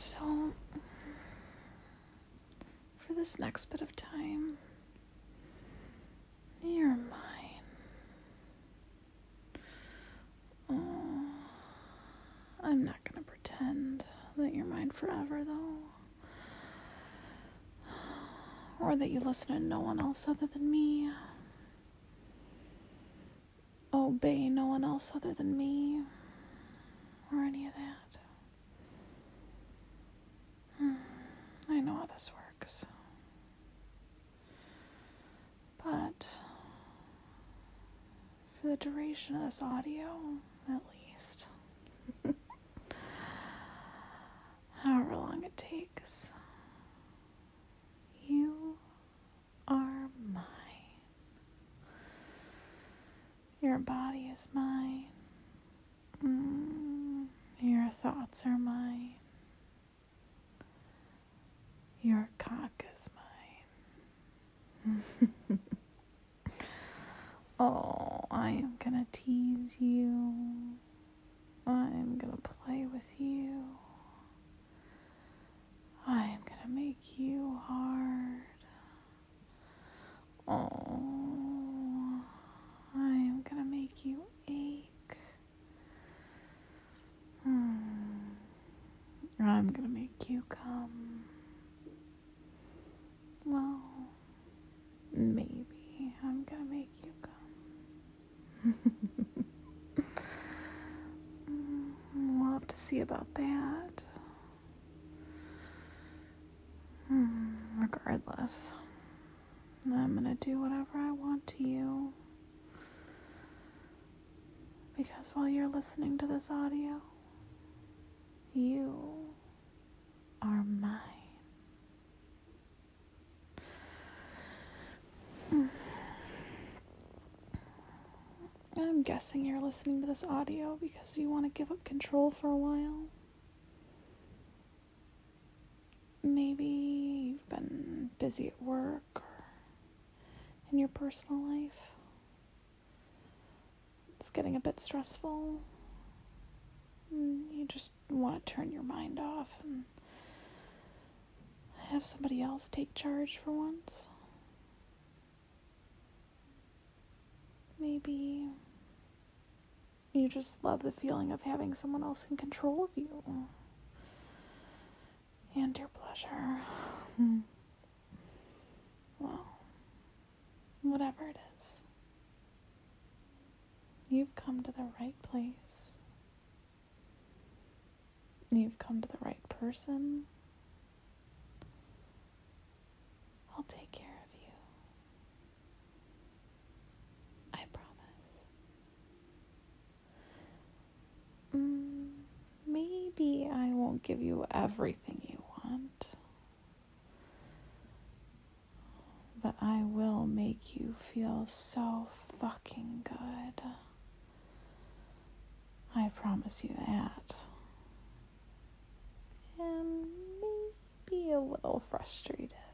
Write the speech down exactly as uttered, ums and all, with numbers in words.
So, for this next bit of time, you're mine. Oh, I'm not gonna pretend that you're mine forever, though. Or that you listen to no one else other than me. Obey no one else other than me. Or any of that. I know how this works. But for the duration of this audio, at least, however long it takes, you are mine. Your body is mine. Mm, your thoughts are mine. Your cock is mine. Oh, I am gonna tease you. I'm gonna play with you. I am gonna make you hard. Oh, I am gonna make you ache. Hmm. I'm gonna make you come. Well, maybe I'm gonna make you come. We'll have to see about that. Regardless, I'm gonna do whatever I want to you. Because while you're listening to this audio, you are mine. I'm guessing you're listening to this audio because you want to give up control for a while. Maybe you've been busy at work or in your personal life. It's getting a bit stressful. You just want to turn your mind off and have somebody else take charge for once. Maybe you just love the feeling of having someone else in control of you and your pleasure. Well, whatever it is, you've come to the right place. You've come to the right person. I'll take care of you. I promise. Mm, maybe I won't give you everything you want, but I will make you feel so fucking good. I promise you that. And maybe a little frustrated.